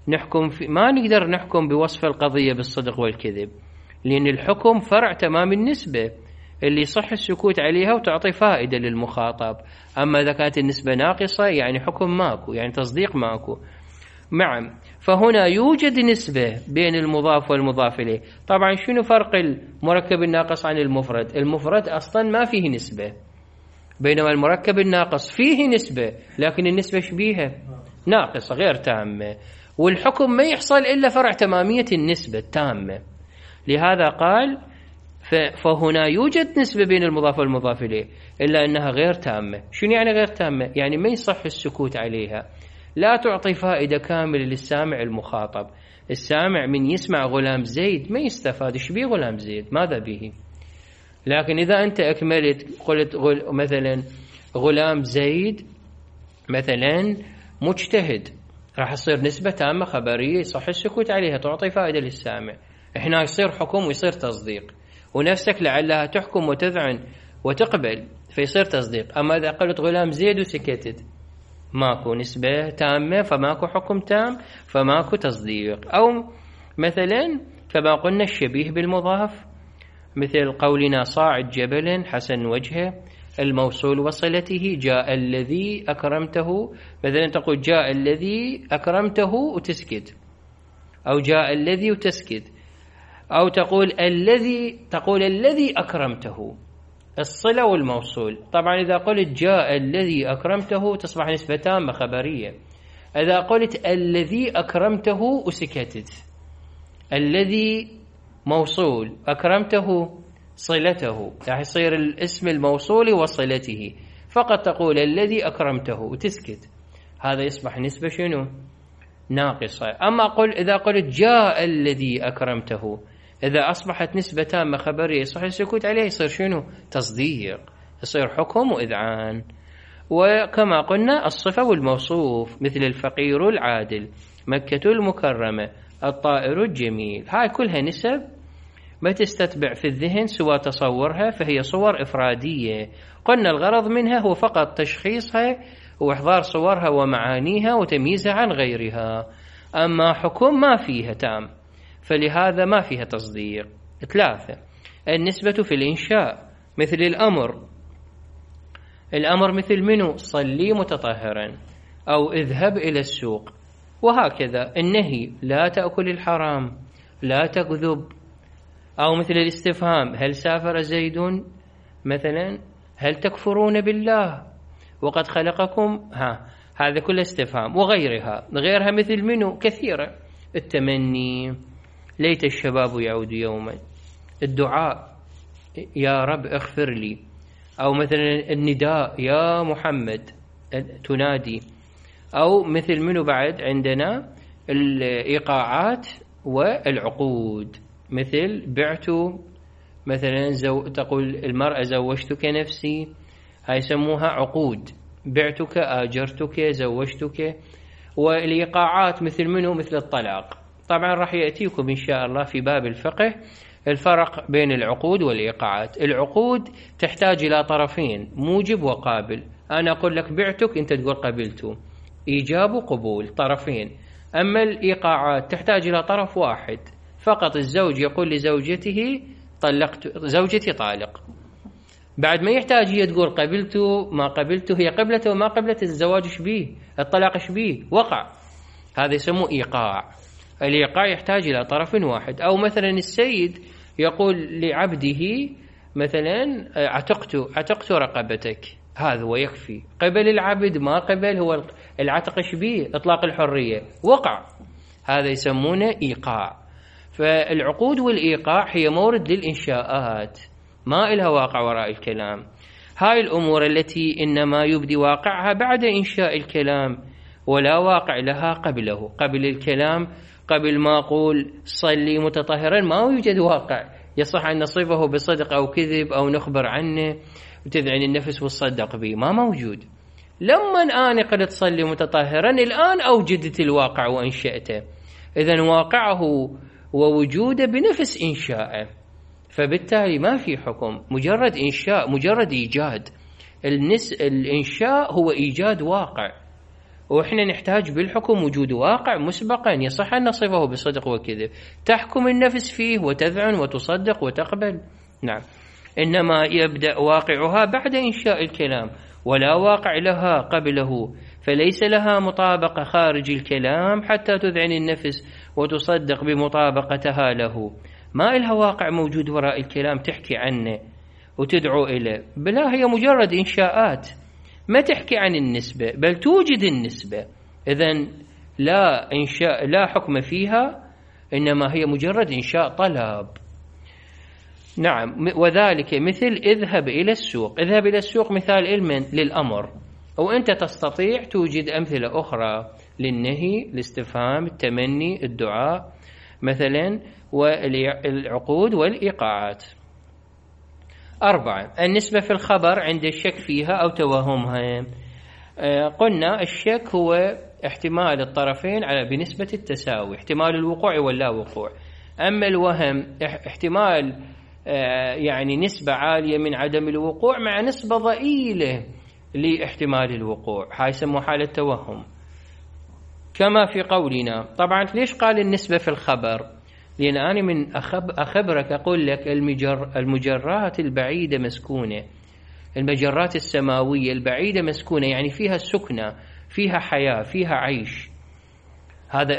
Speaker 1: ما نقدر نحكم بوصف القضية بالصدق والكذب، لأن الحكم فرع تمام النسبة اللي صح السكوت عليها وتعطي فائدة للمخاطب. أما إذا كانت النسبة ناقصة يعني حكم ماكو، يعني تصديق ماكو. نعم فهنا يوجد نسبة بين المضاف والمضاف إليه. طبعا شنو فرق المركب الناقص عن المفرد؟ المفرد أصلا ما فيه نسبة، بينما المركب الناقص فيه نسبة لكن النسبة شبيهة ناقصة غير تامة، والحكم ما يحصل إلا فرع تمامية النسبة التامة. لهذا قال فهنا يوجد نسبة بين المضاف والمضاف إليه إلا أنها غير تامة. شنو يعني غير تامة؟ يعني ما يصح السكوت عليها، لا تعطي فائدة كاملة للسامع المخاطب. السامع من يسمع غلام زيد ما يستفاد، ايش بيه غلام زيد، ماذا به؟ لكن إذا أنت أكملت قلت مثلا غلام زيد مثلا مجتهد، راح يصير نسبة تامة خبرية يصح السكوت عليها، تعطي فائدة للسامع. هنا يصير حكم ويصير تصديق، ونفسك لعلها تحكم وتذعن وتقبل فيصير تصديق. أما إذا قلت غلام زيد وسكتت ماكو نسبة تامة، فماكو حكم تام، فماكو تصديق. أو مثلا كما قلنا الشبيه بالمضاف، مثل قولنا صاعد جبل حسن وجهه، الموصول وصلته جاء الذي أكرمته، مثلا تقول جاء الذي أكرمته وتسكت، أو جاء الذي وتسكت، أو تقول الذي أكرمته، الصلة والموصول. طبعا إذا قلت جاء الذي أكرمته تصبح نسبة تامة خبرية. إذا قلت الذي أكرمته وسكتت، الذي موصول، أكرمته صلته، راح يصير الاسم الموصول وصلته، فقط تقول الذي أكرمته وتسكت، هذا يصبح نسبة شنو؟ ناقصة. أما إذا قلت جاء الذي أكرمته، إذا أصبحت نسبة تامة خبرية صح السكوت عليه، يصير شنو؟ تصديق، يصير حكم وإذعان. وكما قلنا الصفة والموصوف، مثل الفقير العادل، مكة المكرمة، الطائر الجميل، هاي كلها نسب ما تستتبع في الذهن سوى تصورها، فهي صور إفرادية. قلنا الغرض منها هو فقط تشخيصها وإحضار صورها ومعانيها وتمييزها عن غيرها، أما حكم ما فيها تام، فلهذا ما فيها تصديق. 3. النسبة في الإنشاء، مثل الأمر مثل منه؟ صلي متطهرا، أو اذهب إلى السوق، وهكذا. النهي لا تأكل الحرام، لا تكذب، أو مثل الاستفهام هل سافر زيد، مثلا هل تكفرون بالله وقد خلقكم، هذا كله استفهام. غيرها مثل منه كثيرة، التمني ليت الشباب يعود يوما، الدعاء يا رب اغفر لي، أو مثلا النداء يا محمد تنادي، أو مثل منه بعد عندنا الإيقاعات والعقود، مثل بعت، مثلا تقول المرأة زوجتك نفسي، هاي يسموها عقود، بعتك، آجرتك، زوجتك. والإيقاعات مثل منه؟ مثل الطلاق. طبعا راح يأتيكم إن شاء الله في باب الفقه الفرق بين العقود والإيقاعات. العقود تحتاج إلى طرفين، موجب وقابل، أنا أقول لك بعتك، أنت تقول قبلته، إيجاب وقبول، طرفين. أما الإيقاعات تحتاج إلى طرف واحد فقط، الزوج يقول لزوجته زوجتي طالق، بعد ما يحتاج هي تقول قبلته ما قبلته، هي قبلته وما قبلت، الزواج شبيه، الطلاق شبيه، وقع. هذا يسموه إيقاع. الإيقاع يحتاج إلى طرف واحد. أو مثلا السيد يقول لعبده مثلا عتقت رقبتك، هذا هو يكفي، قبل العبد ما قبل، هو العتق شبيه، إطلاق الحرية، وقع، هذا يسمونه إيقاع. فالعقود والإيقاع هي مورد للإنشاءات، ما إلها واقع وراء الكلام. هاي الأمور التي إنما يبدي واقعها بعد إنشاء الكلام، ولا واقع لها قبله، قبل الكلام، قبل ما أقول صلي متطهرا ما يوجد واقع يصح أن نصفه بصدق أو كذب أو نخبر عنه وتذعن النفس والصدق به، ما موجود. لما أنا قلت صلي متطهرا الآن أوجدت الواقع وأنشأته، إذن واقعه ووجوده بنفس إنشاءه، فبالتالي ما في حكم، مجرد إنشاء، مجرد إيجاد. الإنشاء هو إيجاد واقع، وإحنا نحتاج بالحكم وجود واقع مسبقا يصح أن نصفه بصدق وكذب، تحكم النفس فيه وتذعن وتصدق وتقبل. نعم، إنما يبدأ واقعها بعد إنشاء الكلام، ولا واقع لها قبله، فليس لها مطابقة خارج الكلام حتى تذعن النفس وتصدق بمطابقتها له. ما إلها واقع موجود وراء الكلام تحكي عنه وتدعو إليه، بلا هي مجرد إنشاءات ما تحكي عن النسبة، بل توجد النسبة. إذن لا حكم فيها، إنما هي مجرد إنشاء طلب. نعم، وذلك مثل اذهب إلى السوق. اذهب إلى السوق مثال للأمر، وأنت تستطيع توجد أمثلة أخرى، للنهي، الاستفهام، التمني، الدعاء مثلا، والعقود والإيقاعات. 4. النسبة في الخبر عند الشك فيها أو توهمها. قلنا الشك هو احتمال الطرفين بنسبة التساوي، احتمال الوقوع واللا وقوع. أما الوهم احتمال يعني نسبة عالية من عدم الوقوع مع نسبة ضئيلة لاحتمال الوقوع، هاي يسموه حالة توهم. كما في قولنا، طبعا ليش قال النسبة في الخبر؟ لأن أنا من أخبرك أقول لك المجرات البعيدة مسكونة، المجرات السماوية البعيدة مسكونة، يعني فيها السكنة، فيها حياة، فيها عيش. هذا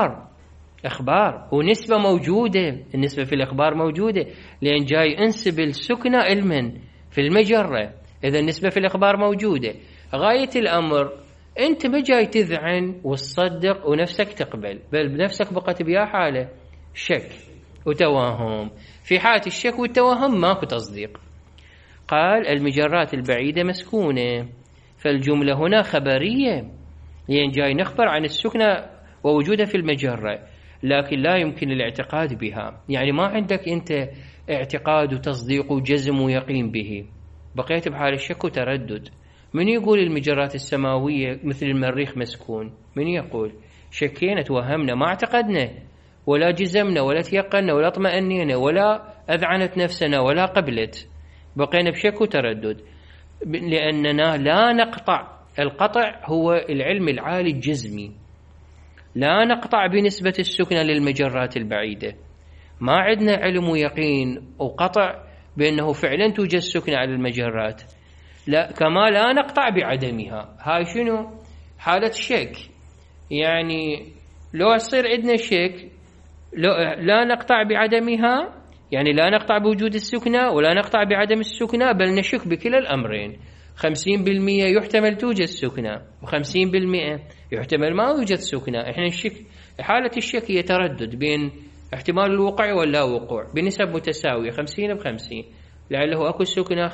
Speaker 1: إخبار ونسبة موجودة، النسبة في الإخبار موجودة، لأن جاي انسب السكنة علما في المجرة، إذا النسبة في الإخبار موجودة. غاية الأمر أنت ما جاي تذعن وتصدق ونفسك تقبل، بل بنفسك بقت بيا حالة شك وتوهم. في حالة الشك والتوهم ماكو تصديق. قال المجرات البعيدة مسكونة، فالجملة هنا خبرية، لأن جاي نخبر عن السكنة ووجودها في المجرة، لكن لا يمكن الاعتقاد بها. يعني ما عندك أنت اعتقاد وتصديق وجزم ويقين به، بقيت بحال الشك وتردد. من يقول المجرات السماوية مثل المريخ مسكون؟ من يقول؟ شكينا توهمنا، ما اعتقدنا ولا جزمنا ولا تيقنا ولا اطمأنينا ولا أذعنت نفسنا ولا قبلت، بقينا بشك وتردد، لأننا لا نقطع. القطع هو العلم العالي الجزمي، لا نقطع بنسبة السكنة للمجرات البعيدة، ما عندنا علم ويقين وقطع بأنه فعلا توجد سكنة على المجرات، لا كما لا نقطع بعدمها. هاي شنو؟ حالة شك. يعني لو يصير عندنا شك لا نقطع بعدمها، يعني لا نقطع بوجود السكنة ولا نقطع بعدم السكنة، بل نشك بكلا الأمرين. 50% يحتمل توجد سكنة، و50% يحتمل ما يوجد سكنة. احنا نشك. حالة الشك هي تردد بين احتمال الوقوع واللا وقوع بنسب متساوية 50-50، لعله أكو سكنة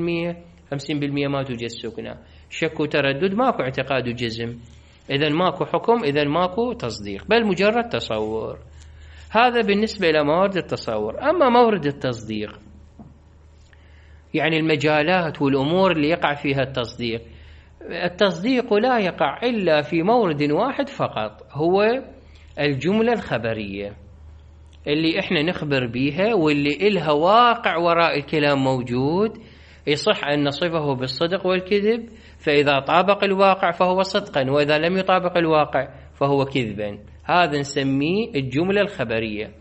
Speaker 1: 50% ما توجد سكنة. شك وتردد، ماكو اعتقاد وجزم، إذا ماكو حكم، إذا ماكو تصديق، بل مجرد تصور. هذا بالنسبة إلى موارد التصور. أما مورد التصديق، يعني المجالات والأمور اللي يقع فيها التصديق، التصديق لا يقع إلا في مورد واحد فقط، هو الجملة الخبرية اللي إحنا نخبر بيها واللي إلها واقع وراء الكلام موجود، يصح أن نصفه بالصدق والكذب، فإذا طابق الواقع فهو صدقا، وإذا لم يطابق الواقع فهو كذبا. هذا نسميه الجملة الخبرية.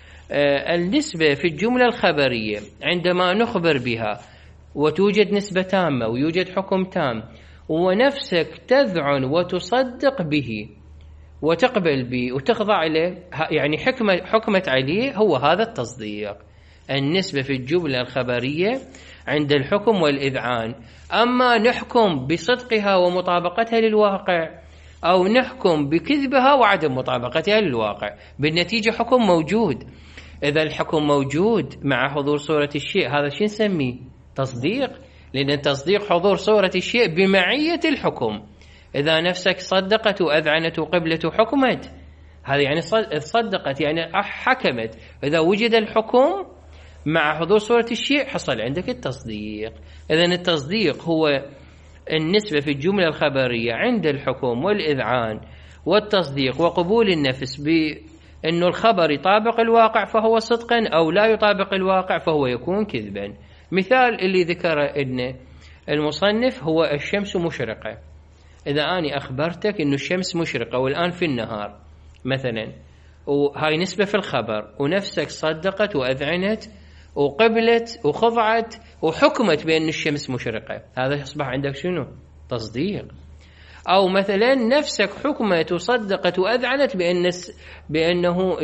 Speaker 1: النسبة في الجملة الخبرية عندما نخبر بها وتوجد نسبة تامة ويوجد حكم تام ونفسك تذعن وتصدق به وتقبل به وتخضع له، يعني حكمت عليه، هو هذا التصديق. النسبة في الجملة الخبرية عند الحكم والإذعان. أما نحكم بصدقها ومطابقتها للواقع أو نحكم بكذبها وعدم مطابقتها للواقع، بالنتيجة حكم موجود. إذا الحكم موجود مع حضور صورة الشيء، هذا شو نسميه؟ تصديق، لأن التصديق حضور صورة الشيء بمعية الحكم. إذا نفسك صدقت وأذعنت وقبلت وحكمت، هذا يعني صدقت، يعني حكمت. إذا وجد الحكم مع حضور صورة الشيء حصل عندك التصديق. إذن التصديق هو النسبة في الجملة الخبرية عند الحكم والإذعان والتصديق وقبول النفس بأنه الخبر يطابق الواقع فهو صدقا، أو لا يطابق الواقع فهو يكون كذبا. مثال اللي ذكر ابن المصنف هو الشمس مشرقة. إذا أنا أخبرتك أنه الشمس مشرقة والآن في النهار مثلا، وهاي نسبة في الخبر، ونفسك صدقت وأذعنت وقبلت وخضعت وحكمت بأن الشمس مشرقة، هذا يصبح عندك شنو؟ تصديق. أو مثلا نفسك حكمت وصدقت وأذعنت بأنه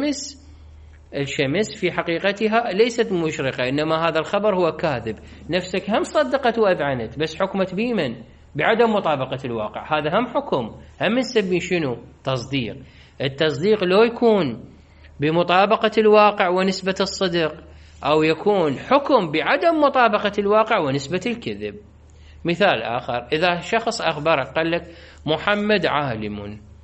Speaker 1: الشمس في حقيقتها ليست مشرقة، إنما هذا الخبر هو كاذب. نفسك هم صدقت وأذعنت، بس حكمت بمن؟ بعدم مطابقة الواقع. هذا هم حكم، هم نسميه شنو؟ تصديق. التصديق لو يكون بمطابقة الواقع ونسبة الصدق، أو يكون حكم بعدم مطابقة الواقع ونسبة الكذب. مثال آخر، إذا شخص أخبرك قال لك محمد عالم،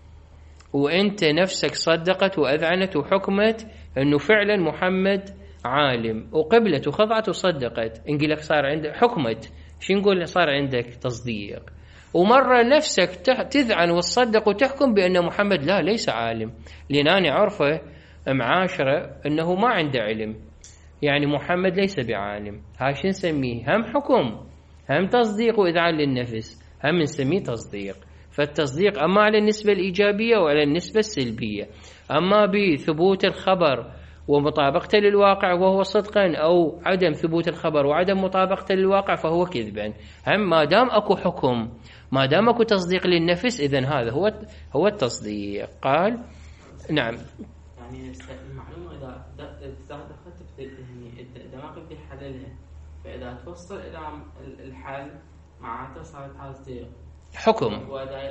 Speaker 1: وأنت نفسك صدقت وأذعنت وحكمت أنه فعلا محمد عالم، وقبلت وخضعت وصدقت، نقول لك صار عندك حكمت، شو نقول صار عندك تصديق. ومرة نفسك تذعن وتصدق وتحكم بأن محمد لا ليس عالم، لأن أنا عرفه معاشرة أنه ما عنده علم، يعني محمد ليس بعالم. هاي شو نسميه؟ هم حكم، هم تصديق وإذعان للنفس، هم نسميه تصديق. فالتصديق أما على النسبة الإيجابية وعلى النسبة السلبية. أما بثبوت الخبر ومطابقته للواقع وهو صدقا، أو عدم ثبوت الخبر وعدم مطابقته للواقع فهو كذبا. هم ما دام أكو حكم، ما دام أكو تصديق للنفس، إذن هذا هو التصديق. قال نعم.
Speaker 2: يعني المعلومة إذا دخلت إذا ما قمت بحللها، فإذا توصل إلى الحل معناته صارت تصديق
Speaker 1: حكم.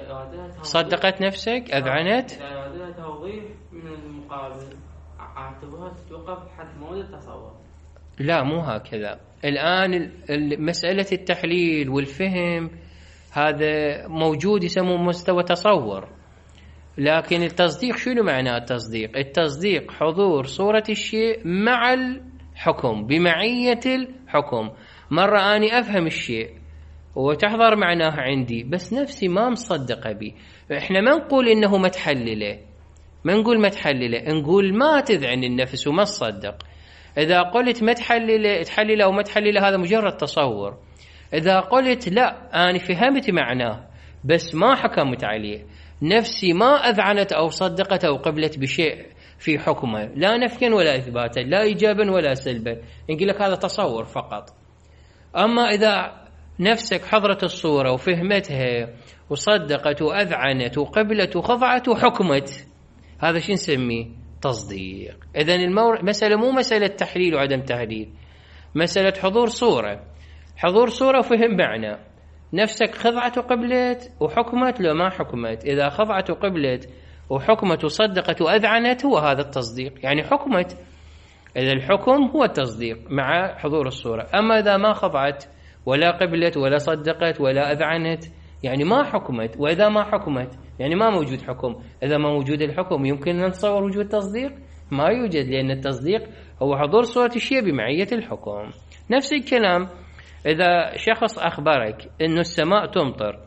Speaker 1: صدقت نفسك، أذعنت.
Speaker 2: إذا أرادها توضيح من المقابل اعتبرها تتوقف حد مود التصور.
Speaker 1: لا مو هكذا. الآن مسألة التحليل والفهم هذا موجود، يسموه مستوى تصور. لكن التصديق شنو معناه التصديق؟ التصديق حضور صورة الشيء مع الحكم، بمعية الحكم. مرة أني أفهم الشيء وتحضر معناه عندي، بس نفسي ما مصدقة به. إحنا ما نقول إنه متحللة، ما نقول متحللة، نقول ما تذعن النفس وما تصدق. إذا قلت متحللة تحللة أو متحللة هذا مجرد تصور. إذا قلت لا أنا فهمت معناه بس ما حكمت عليه، نفسي ما أذعنت أو صدقت أو قبلت بشيء في حكمه، لا نفيا ولا إثباتا، لا إيجابا ولا سلبا، نقول لك هذا تصور فقط. أما إذا نفسك حضرت الصورة وفهمتها وصدقت وأذعنت وقبلت وخضعت وحكمت، هذا شو نسميه؟ تصديق. إذن مسألة مو مسألة تحليل وعدم تحليل، مسألة حضور صورة، حضور صورة وفهم معنى. نفسك خضعت وقبلت وحكمت لو ما حكمت. إذا خضعت وقبلت وحكمت وصدقت وأذعنت هو هذا التصديق، يعني حكمت. إذا الحكم هو التصديق مع حضور الصورة. أما إذا ما خضعت ولا قبلت ولا صدقت ولا أذعنت يعني ما حكمت. وإذا ما حكمت يعني ما موجود حكم. إذا ما موجود الحكم يمكن أن نتصور وجود تصديق؟ ما يوجد، لأن التصديق هو حضور صورة الشيء بمعية الحكم. نفس الكلام إذا شخص أخبرك إنه السماء تمطر،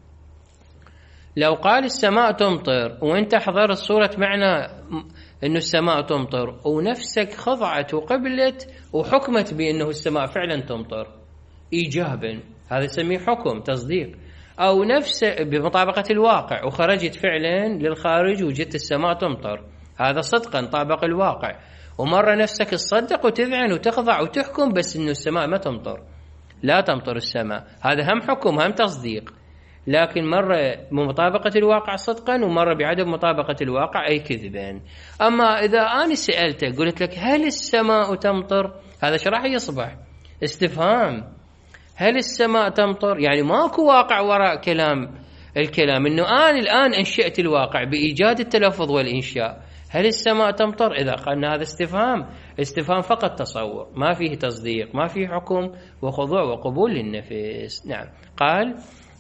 Speaker 1: لو قال السماء تمطر وإنت حضرت صورة معنى إنه السماء تمطر ونفسك خضعت وقبلت وحكمت بأنه السماء فعلا تمطر إيجابا، هذا يسميه حكم تصديق. أو نفس بمطابقة الواقع وخرجت فعلا للخارج وجدت السماء تمطر، هذا صدقا طابق الواقع. ومرة نفسك تصدق وتذعن وتخضع وتحكم بس إنه السماء ما تمطر، لا تمطر السماء، هذا هم حكم هم تصديق. لكن مرة بمطابقة الواقع صدقا ومرة بعدم مطابقة الواقع أي كذبا. أما إذا أنا سألتك قلت لك هل السماء تمطر، هذا شو راح يصبح؟ استفهام. هل السماء تمطر؟ يعني ماكو واقع وراء الكلام إنه أنا الآن أنشأت الواقع بإيجاد التلفظ والإنشاء. هل السماء تمطر؟ إذا قلنا هذا استفهام فقط تصور، ما فيه تصديق، ما فيه حكم وخضوع وقبول للنفس. نعم. قال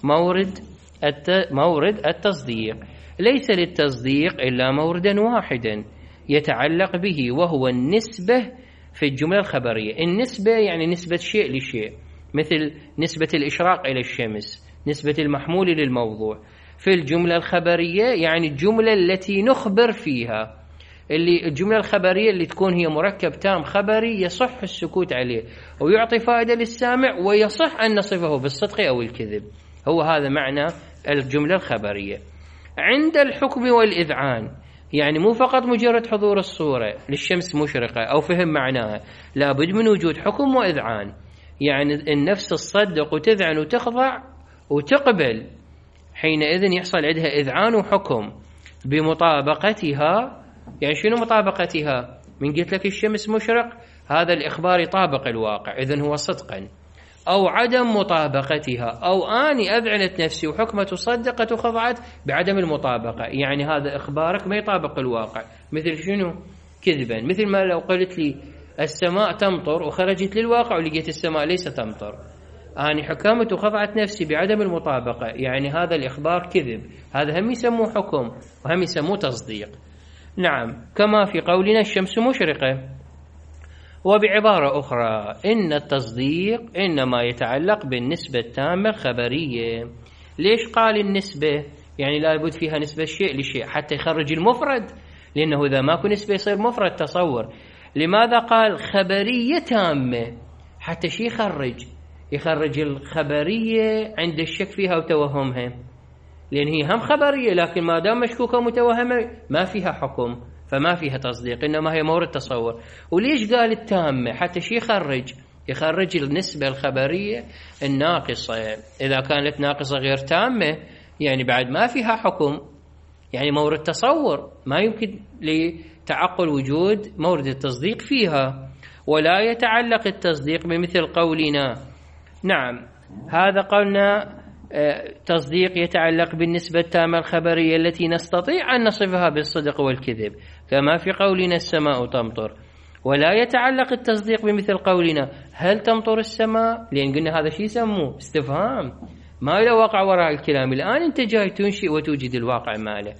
Speaker 1: مورد التصديق ليس للتصديق إلا موردا واحدا يتعلق به وهو النسبة في الجملة الخبرية. النسبة يعني نسبة شيء لشيء، مثل نسبة الإشراق إلى الشمس، نسبة المحمول للموضوع. في الجملة الخبرية يعني الجملة التي نخبر فيها، اللي الجملة الخبرية اللي تكون هي مركب تام خبري يصح السكوت عليه ويعطي فائدة للسامع ويصح أن نصفه بالصدق أو الكذب، هو هذا معنى الجملة الخبرية. عند الحكم والإذعان يعني مو فقط مجرد حضور الصورة للشمس مشرقة أو فهم معناها، لابد من وجود حكم وإذعان. يعني النفس تصدق وتذعن وتخضع وتقبل، حينئذ يحصل عندها إذعان وحكم بمطابقتها. يعني شنو مطابقتها؟ من قلت لك الشمس مشرق، هذا الإخبار يطابق الواقع، إذن هو صدقا. أو عدم مطابقتها، أو أني أذعنت نفسي وحكمت وصدقت وخضعت بعدم المطابقة، يعني هذا إخبارك ما يطابق الواقع. مثل شنو؟ كذبا. مثل ما لو قلت لي السماء تمطر وخرجت للواقع ولقيت السماء ليس تمطر، أنا حكمت وخضعت نفسي بعدم المطابقة، يعني هذا الإخبار كذب، هذا هم يسموه حكم وهم يسموه تصديق. نعم، كما في قولنا الشمس مشرقة. وبعبارة أخرى إن التصديق إنما يتعلق بالنسبة التامة الخبرية. ليش قال النسبة؟ يعني لابد فيها نسبة شيء لشيء حتى يخرج المفرد، لأنه إذا ماكو نسبة يصير مفرد. تصور لماذا قال خبرية تامة؟ حتى شي يخرج الخبرية عند الشك فيها وتوهمها، لأن هي هم خبرية لكن ما دام مشكوكة متوهمة ما فيها حكم، فما فيها تصديق، إنما هي مورد تصور. وليش قال التامة؟ حتى شي يخرج النسبة الخبرية الناقصة. إذا كانت ناقصة غير تامة يعني بعد ما فيها حكم، يعني مورد تصور، ما يمكن لتعقل وجود مورد التصديق فيها. ولا يتعلق التصديق بمثل قولنا. نعم، هذا قولنا تصديق يتعلق بالنسبة التامة الخبرية التي نستطيع أن نصفها بالصدق والكذب، كما في قولنا السماء تمطر. ولا يتعلق التصديق بمثل قولنا هل تمطر السماء، لأن قلنا هذا شيء يسموه استفهام، ما له واقع وراء الكلام. الآن أنت جاي تنشئ وتوجد الواقع ماله،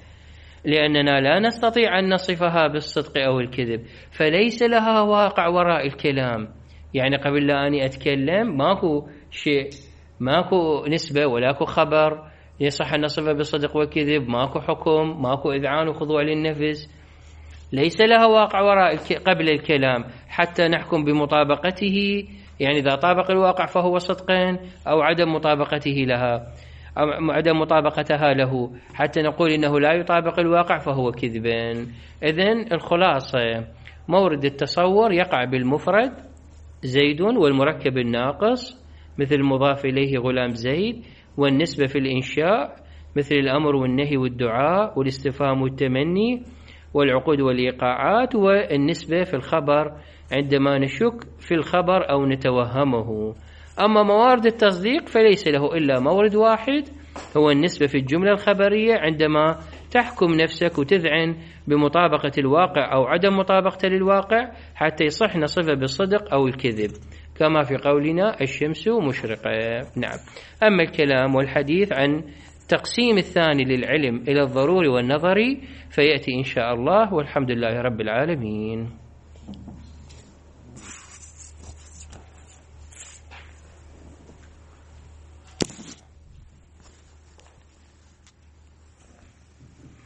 Speaker 1: لأننا لا نستطيع أن نصفها بالصدق أو الكذب، فليس لها واقع وراء الكلام. يعني قبل لا أني أتكلم ماكو شيء، ماكو نسبة ولاكو خبر يصح أن نصفها بالصدق والكذب، ماكو حكم، ماكو إذعان وخضوع للنفس، ليس لها واقع وراء قبل الكلام حتى نحكم بمطابقته. يعني إذا طابق الواقع فهو صدقا، أو عدم مطابقته لها أو عدم مطابقتها له حتى نقول إنه لا يطابق الواقع فهو كذبا. إذن الخلاصة مورد التصور يقع بالمفرد زيد والمركب الناقص مثل المضاف إليه غلام زيد، والنسبة في الإنشاء مثل الأمر والنهي والدعاء والاستفهام والتمني والعقود والإيقاعات، والنسبة في الخبر عندما نشك في الخبر أو نتوهمه. أما موارد التصديق فليس له إلا مورد واحد، هو النسبة في الجملة الخبرية عندما تحكم نفسك وتذعن بمطابقة الواقع أو عدم مطابقته للواقع حتى يصح نصفه بالصدق أو الكذب، كما في قولنا الشمس مشرقة. نعم. أما الكلام والحديث عن تقسيم الثاني للعلم إلى الضروري والنظري فيأتي إن شاء الله، والحمد لله رب العالمين.